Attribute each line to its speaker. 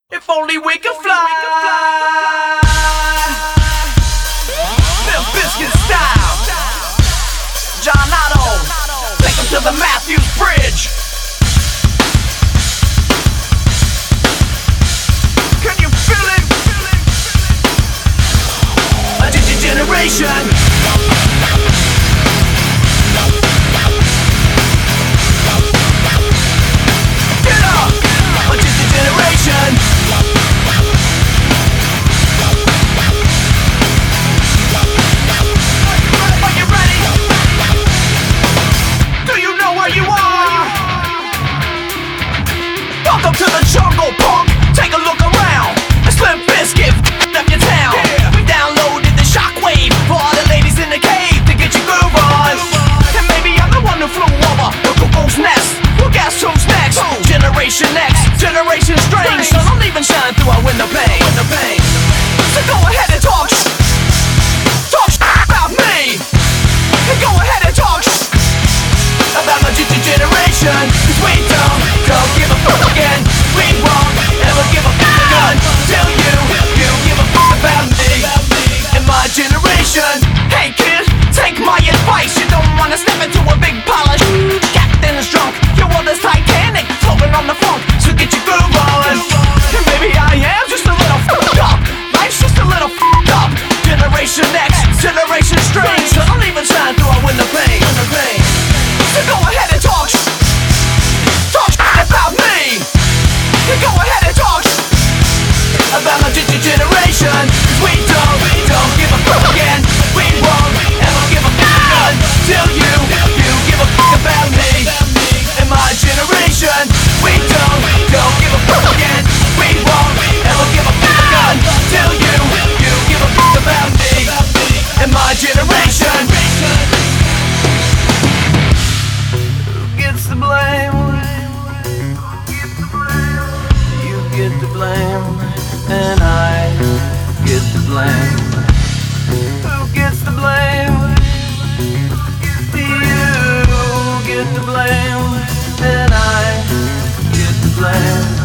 Speaker 1: If only we could fly. Limp Bizkit style. John Otto, take him to the Matthews Bridge. Can you feel it? A generation. Get up! A generation. Are you ready? Do you know where you are? Welcome to the jungle, punk. Take a look around. It's Limp Bizkit up your town. We downloaded the shockwave for all the ladies in the cave to get your groove on. And maybe I'm the one who flew over the cuckoo's nest. Well, guess who's next? Generation X, Generation Strange. So don't even shine through our window pane. So go ahead and talk about me. And go ahead and talk about my generation. 'Cause we don't give a fuck again. We won't ever give a fuck until you give a fuck about me and my generation. Hey kid, take my advice. You don't wanna step into a big pile of captain's drunk. Your world is Titanic, floating on the funk. So get your groove on. And maybe I am just a little fucked up. Life's just a little fucked up. Generation X, Generation Strange. So don't even shine through our window pane. So go ahead and talk about me. And go ahead and talk about my generation. 'Cause we don't give a fuck again. We won't ever give a fuck until you give a fuck about me and my generation. We don't give a fuck again. We won't ever give a fuck until you give a fuck about me and my generation. Who gets the blame? You get the blame, and I get the blame. Who gets the blame? You get the blame, and I get the blame.